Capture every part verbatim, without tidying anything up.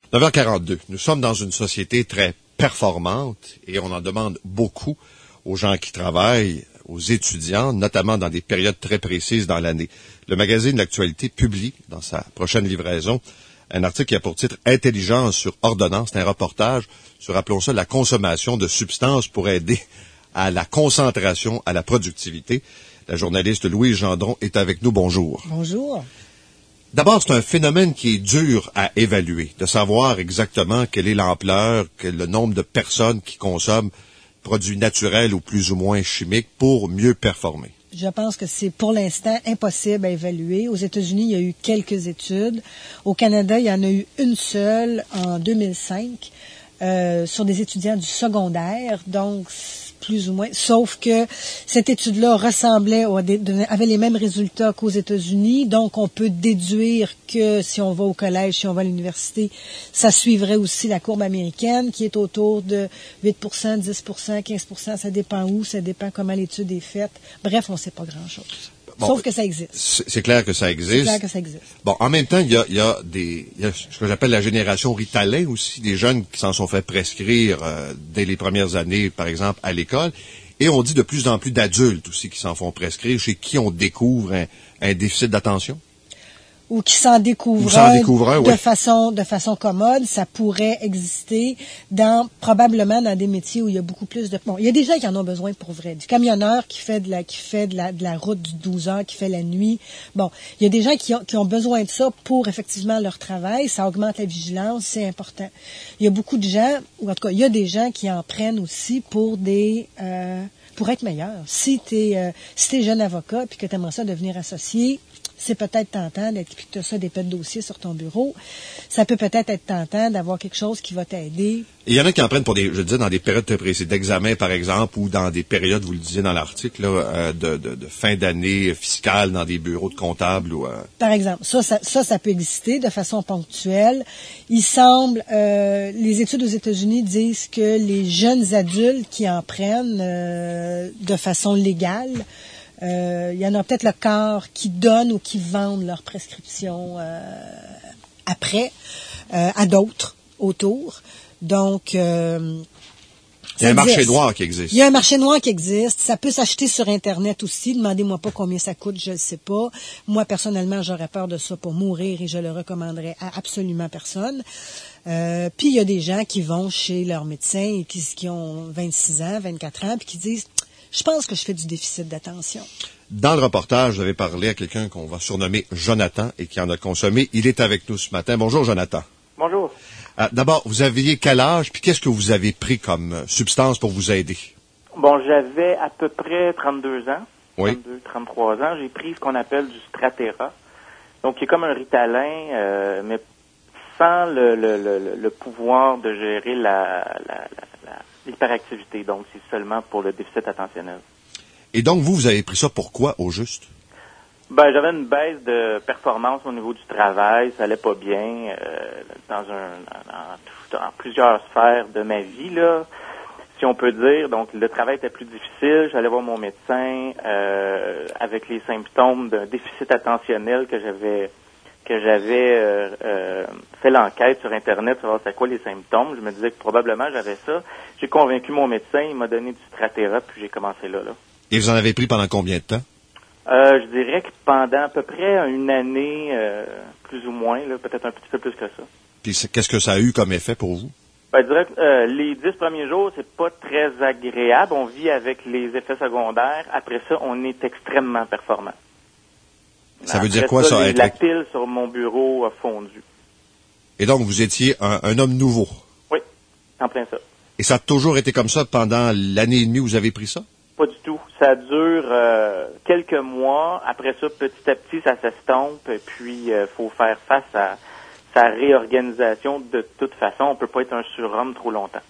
neuf heures quarante-deux. Nous sommes dans une société très performante et on en demande beaucoup aux gens qui travaillent, aux étudiants, notamment dans des périodes très précises dans l'année. Le magazine L'Actualité publie, dans sa prochaine livraison, un article qui a pour titre « Intelligence sur ordonnance ». C'est un reportage sur, appelons ça, la consommation de substances pour aider à la concentration, à la productivité. La journaliste Louise Gendron est avec nous. Bonjour. Bonjour. D'abord, c'est un phénomène qui est dur à évaluer, de savoir exactement quelle est l'ampleur, quel le nombre de personnes qui consomment produits naturels ou plus ou moins chimiques pour mieux performer. Je pense que c'est pour l'instant impossible à évaluer. Aux États-Unis, il y a eu quelques études. Au Canada, il y en a eu une seule en deux mille cinq euh, sur des étudiants du secondaire, donc plus ou moins. Sauf que cette étude-là ressemblait, avait les mêmes résultats qu'aux États-Unis, donc on peut déduire que si on va au collège, si on va à l'université, ça suivrait aussi la courbe américaine, qui est autour de huit pour cent, dix pour cent, quinze pour cent, ça dépend où, ça dépend comment l'étude est faite. Bref, on ne sait pas grand-chose. Bon, sauf que ça existe. C'est clair que ça existe. C'est clair que ça existe. Bon, en même temps, il y a, il y a des, il y a ce que j'appelle la génération Ritalin aussi, des jeunes qui s'en sont fait prescrire euh, dès les premières années, par exemple, à l'école. Et on dit de plus en plus d'adultes aussi qui s'en font prescrire, chez qui on découvre un, un déficit d'attention. Ou qui s'en découvrent un, de, oui. façon, de façon commode, ça pourrait exister dans, probablement dans des métiers où il y a beaucoup plus de... Bon, il y a des gens qui en ont besoin pour vrai. Du camionneur qui fait de la, qui fait de la, de la route du douze heures, qui fait la nuit. Bon, il y a des gens qui ont, qui ont besoin de ça pour effectivement leur travail. Ça augmente la vigilance, c'est important. Il y a beaucoup de gens, ou en tout cas, il y a des gens qui en prennent aussi pour des... Euh, pour être meilleur. Si t'es, euh, si t'es jeune avocat puis que t'aimerais ça devenir associé, c'est peut-être tentant d'être, puis que tu as ça, des pets de dossier sur ton bureau. Ça peut peut-être être tentant d'avoir quelque chose qui va t'aider. Il y en a qui en prennent pour des, je dis, dans des périodes très précises d'examen, par exemple, ou dans des périodes, vous le disiez dans l'article, là, euh, de, de, de fin d'année fiscale dans des bureaux de comptables ou. Euh... Par exemple, ça, ça, ça, ça peut exister de façon ponctuelle. Il semble, euh, les études aux États-Unis disent que les jeunes adultes qui en prennent euh, de façon légale. Euh, il y en a peut-être le quart qui donnent ou qui vendent leurs prescriptions euh, après euh, à d'autres autour. Donc, euh, il y a un marché noir qui existe. Il y a un marché noir qui existe. Ça peut s'acheter sur Internet aussi. Demandez-moi pas combien ça coûte, je ne sais pas. Moi, personnellement, j'aurais peur de ça pour mourir et je le recommanderais à absolument personne. Euh, puis, il y a des gens qui vont chez leur médecin et qui, qui ont vingt-six ans, vingt-quatre ans, puis qui disent... Je pense que je fais du déficit d'attention. Dans le reportage, vous avez parlé à quelqu'un qu'on va surnommer Jonathan et qui en a consommé. Il est avec nous ce matin. Bonjour, Jonathan. Bonjour. Euh, d'abord, vous aviez quel âge, puis qu'est-ce que vous avez pris comme euh, substance pour vous aider? Bon, j'avais à peu près trente-deux ans. Oui. trente-deux, trente-trois ans. J'ai pris ce qu'on appelle du Strattera. Donc, qui est comme un Ritalin, euh, mais sans le, le, le, le pouvoir de gérer la... la, la l'hyperactivité, donc c'est seulement pour le déficit attentionnel. Et donc, vous, vous avez pris ça pourquoi, au juste? Ben, j'avais une baisse de performance au niveau du travail, ça allait pas bien, euh, dans un, dans, dans plusieurs sphères de ma vie, là, si on peut dire. Donc, le travail était plus difficile, j'allais voir mon médecin, euh, avec les symptômes d'un déficit attentionnel que j'avais que j'avais euh, euh, fait l'enquête sur Internet, savoir c'est quoi les symptômes. Je me disais que probablement j'avais ça. J'ai convaincu mon médecin, il m'a donné du Strattera, puis j'ai commencé là, là. Et vous en avez pris pendant combien de temps? Euh, je dirais que pendant à peu près une année, euh, plus ou moins, là, peut-être un petit peu plus que ça. Puis qu'est-ce que ça a eu comme effet pour vous? Ben, je dirais que euh, les dix premiers jours, c'est pas très agréable. On vit avec les effets secondaires. Après ça, on est extrêmement performant. Ça veut dire quoi, ça? Les, la pile sur mon bureau a fondu. Et donc, vous étiez un, un homme nouveau? Oui, en plein ça. Et ça a toujours été comme ça pendant l'année et demie où vous avez pris ça? Pas du tout. Ça dure euh, quelques mois. Après ça, petit à petit, ça s'estompe. Et puis, il euh, faut faire face à sa réorganisation. De toute façon, on peut pas être un surhomme trop longtemps.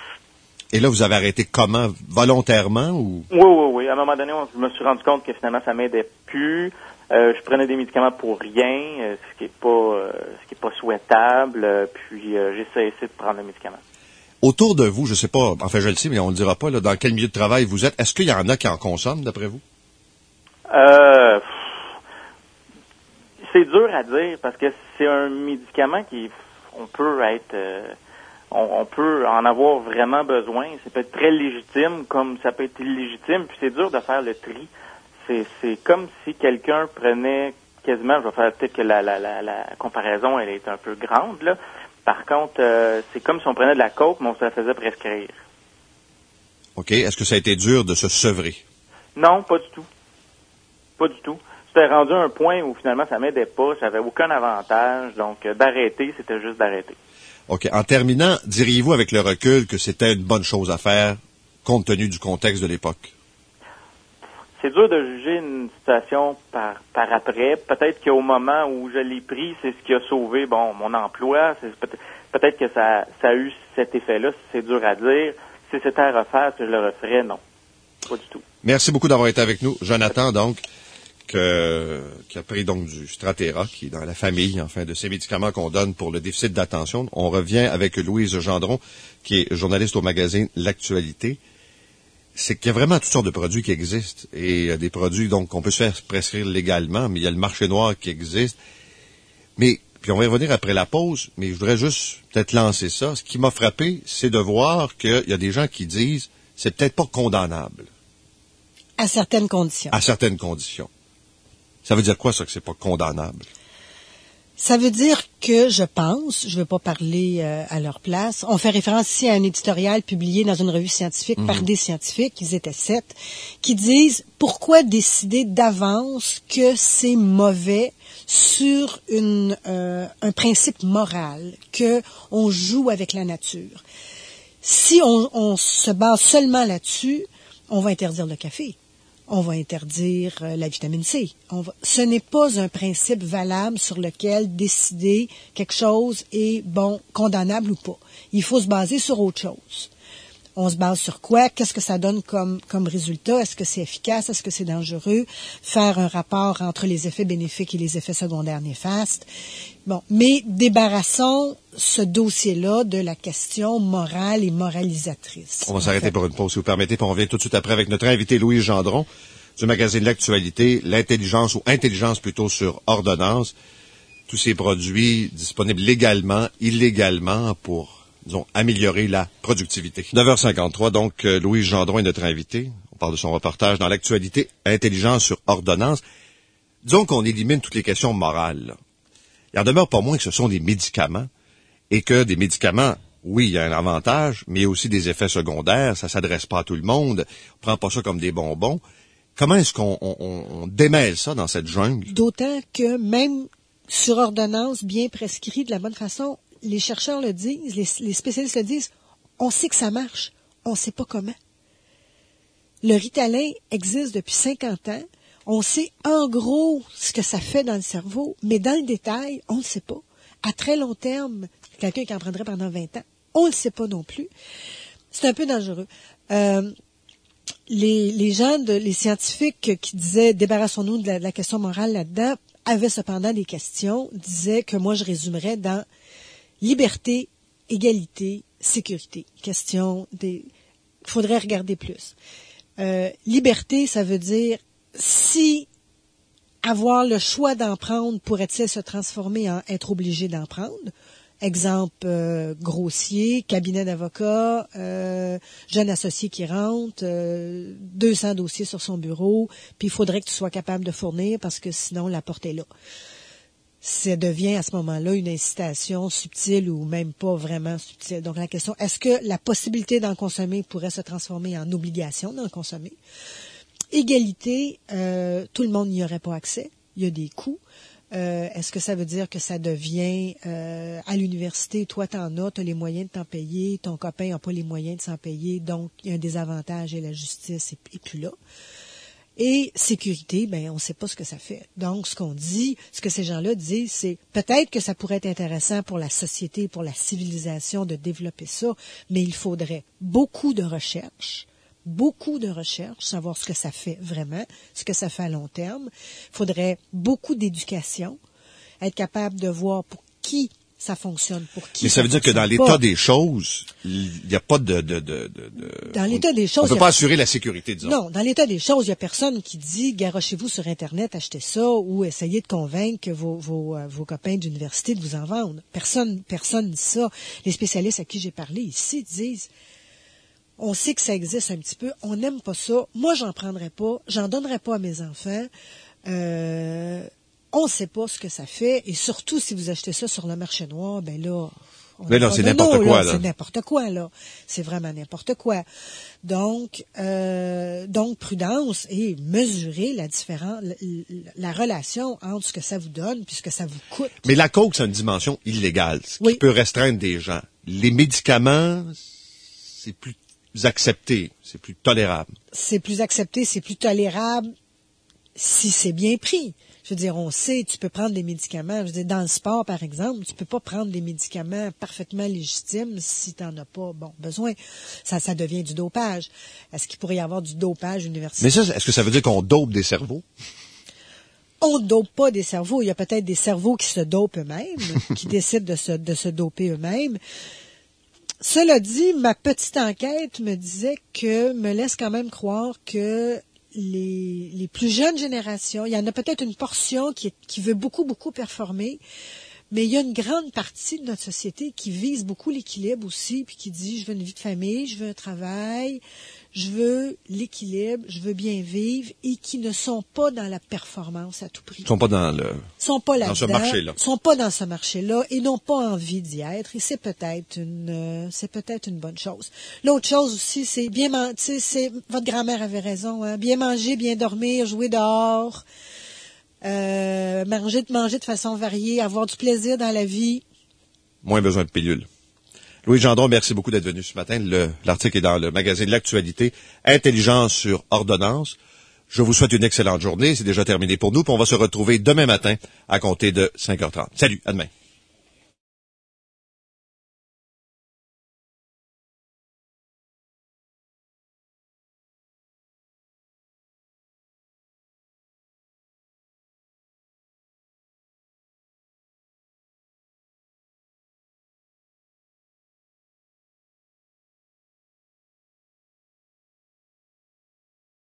Et là, vous avez arrêté comment? Volontairement ou? Oui, oui, oui. À un moment donné, on, je me suis rendu compte que finalement, ça m'aidait plus. Euh, je prenais des médicaments pour rien, euh, ce qui est pas, euh, ce qui est pas souhaitable. Euh, puis, euh, j'ai cessé de prendre le médicament. Autour de vous, je sais pas, enfin je le sais, mais on ne le dira pas, là, dans quel milieu de travail vous êtes. Est-ce qu'il y en a qui en consomment, d'après vous? Euh, c'est dur à dire parce que c'est un médicament qui, on peut être, euh, on, on peut en avoir vraiment besoin. Ça peut être très légitime, comme ça peut être illégitime. Puis c'est dur de faire le tri. C'est, c'est comme si quelqu'un prenait quasiment, je vais faire peut-être que la, la, la, la comparaison elle est un peu grande là. Par contre, euh, c'est comme si on prenait de la coke, mais on se la faisait prescrire. OK. Est-ce que ça a été dur de se sevrer? Non, pas du tout. Pas du tout. C'était rendu à un point où finalement ça m'aidait pas, ça n'avait aucun avantage, donc euh, d'arrêter, c'était juste d'arrêter. OK. En terminant, diriez-vous avec le recul que c'était une bonne chose à faire, compte tenu du contexte de l'époque? C'est dur de juger une situation par par après. Peut-être qu'au moment où je l'ai pris, c'est ce qui a sauvé bon mon emploi. C'est peut-être, peut-être que ça, ça a eu cet effet-là. C'est dur à dire. Si c'était à refaire, est-ce que je le referais? Non, pas du tout. Merci beaucoup d'avoir été avec nous. Jonathan, donc, que, qui a pris donc du Strattera, qui est dans la famille, enfin, de ces médicaments qu'on donne pour le déficit d'attention. On revient avec Louise Gendron, qui est journaliste au magazine L'Actualité. C'est qu'il y a vraiment toutes sortes de produits qui existent. Et euh, des produits, donc, qu'on peut se faire prescrire légalement, mais il y a le marché noir qui existe. Mais, puis on va y revenir après la pause, mais je voudrais juste peut-être lancer ça. Ce qui m'a frappé, c'est de voir qu'il y a des gens qui disent, c'est peut-être pas condamnable. À certaines conditions. À certaines conditions. Ça veut dire quoi, ça, que c'est pas condamnable? Ça veut dire que, je pense, je ne veux pas parler euh, à leur place, on fait référence ici à un éditorial publié dans une revue scientifique mm-hmm. par des scientifiques, ils étaient sept, qui disent pourquoi décider d'avance que c'est mauvais sur une, euh, un principe moral, que on joue avec la nature. Si on, on se base seulement là-dessus, on va interdire le café. On va interdire euh, la vitamine C. On va... Ce n'est pas un principe valable sur lequel décider quelque chose est, bon, condamnable ou pas. Il faut se baser sur autre chose. On se base sur quoi? Qu'est-ce que ça donne comme, comme résultat? Est-ce que c'est efficace? Est-ce que c'est dangereux? Faire un rapport entre les effets bénéfiques et les effets secondaires néfastes. Bon, mais débarrassons ce dossier-là de la question morale et moralisatrice. On va s'arrêter fait. pour une pause, si vous permettez, puis on revient tout de suite après avec notre invité Louise Gendron du magazine L'Actualité, l'intelligence ou intelligence plutôt sur ordonnance. Tous ces produits disponibles légalement, illégalement pour, disons, améliorer la productivité. neuf heures cinquante-trois, donc euh, Louise Gendron est notre invité. On parle de son reportage dans L'Actualité, intelligence sur ordonnance. Disons qu'on élimine toutes les questions morales, là. Il en demeure pas moins que ce sont des médicaments et que des médicaments, oui, il y a un avantage, mais il y a aussi des effets secondaires. Ça s'adresse pas à tout le monde. On prend pas ça comme des bonbons. Comment est-ce qu'on on, on démêle ça dans cette jungle? D'autant que même sur ordonnance, bien prescrit de la bonne façon, les chercheurs le disent, les, les spécialistes le disent, on sait que ça marche, on sait pas comment. Le Ritalin existe depuis cinquante ans. On sait en gros ce que ça fait dans le cerveau, mais dans le détail, on ne le sait pas. À très long terme, quelqu'un qui en prendrait pendant vingt ans, on ne le sait pas non plus. C'est un peu dangereux. Euh, les, les gens, de, les scientifiques qui disaient « débarrassons-nous de la, de la question morale là-dedans » avaient cependant des questions, disaient que moi je résumerais dans liberté, égalité, sécurité. Question des... Il faudrait regarder plus. Euh, liberté, ça veut dire si avoir le choix d'en prendre pourrait-il se transformer en être obligé d'en prendre? Exemple euh, grossier, cabinet d'avocat, euh, jeune associé qui rentre, euh, deux cents dossiers sur son bureau, puis il faudrait que tu sois capable de fournir parce que sinon la porte est là. Ça devient à ce moment-là une incitation subtile ou même pas vraiment subtile. Donc la question, est-ce que la possibilité d'en consommer pourrait se transformer en obligation d'en consommer? Égalité, euh, tout le monde n'y aurait pas accès. Il y a des coûts. Euh, est-ce que ça veut dire que ça devient euh, à l'université, toi t'en as, t'as les moyens de t'en payer, ton copain n'a pas les moyens de s'en payer, donc il y a un désavantage et la justice est, est plus là. Et sécurité, ben on ne sait pas ce que ça fait. Donc ce qu'on dit, ce que ces gens-là disent, c'est peut-être que ça pourrait être intéressant pour la société, pour la civilisation de développer ça, mais il faudrait beaucoup de recherche. Beaucoup de recherche, savoir ce que ça fait vraiment, ce que ça fait à long terme. Il faudrait beaucoup d'éducation, être capable de voir pour qui ça fonctionne pour qui. Mais ça, ça veut dire que dans l'état pas. des choses, il n'y a pas de, de, de, de, de... Dans l'état des choses. On ne peut pas assurer la sécurité, disons. Non, dans l'état des choses, il n'y a personne qui dit, garochez-vous sur Internet, achetez ça, ou essayez de convaincre vos, vos, vos copains d'université de vous en vendre. Personne, personne dit ça. Les spécialistes à qui j'ai parlé ici disent, on sait que ça existe un petit peu, on n'aime pas ça. Moi, j'en prendrais pas, j'en donnerais pas à mes enfants. Euh, On ne sait pas ce que ça fait, et surtout si vous achetez ça sur le marché noir, ben là... Mais non, c'est n'importe quoi, là. C'est n'importe quoi, là. C'est vraiment n'importe quoi. Donc, euh, donc prudence et mesurer la différence, la, la relation entre ce que ça vous donne puis ce que ça vous coûte. Mais la coke, c'est une dimension illégale, ce oui. qui peut restreindre des gens. Les médicaments, c'est plus accepté, c'est plus tolérable. C'est plus accepté, c'est plus tolérable si c'est bien pris. Je veux dire, on sait, tu peux prendre des médicaments. Je veux dire, dans le sport, par exemple, tu peux pas prendre des médicaments parfaitement légitimes si tu n'en as pas, bon, besoin. Ça, ça devient du dopage. Est-ce qu'il pourrait y avoir du dopage universitaire? Mais ça, est-ce que ça veut dire qu'on dope des cerveaux? On ne dope pas des cerveaux. Il y a peut-être des cerveaux qui se dopent eux-mêmes, qui décident de se, de se doper eux-mêmes. Cela dit, ma petite enquête me disait que, me laisse quand même croire que Les, les plus jeunes générations, il y en a peut-être une portion qui, est, qui veut beaucoup, beaucoup performer, mais il y a une grande partie de notre société qui vise beaucoup l'équilibre aussi, puis qui dit, je veux une vie de famille, je veux un travail, je veux l'équilibre, je veux bien vivre, et qui ne sont pas dans la performance à tout prix. Ils sont pas dans le, sont pas dans ce marché-là. sont pas dans ce marché-là, et n'ont pas envie d'y être, et c'est peut-être une, euh, c'est peut-être une bonne chose. L'autre chose aussi, c'est bien manger, tu sais, c'est, votre grand-mère avait raison, hein, bien manger, bien dormir, jouer dehors, euh, manger, manger de façon variée, avoir du plaisir dans la vie. Moins besoin de pilules. Louis Gendron, merci beaucoup d'être venu ce matin. Le, l'article est dans le magazine L'Actualité. Intelligence sur ordonnance. Je vous souhaite une excellente journée. C'est déjà terminé pour nous. Puis on va se retrouver demain matin à compter de cinq heures trente. Salut, à demain.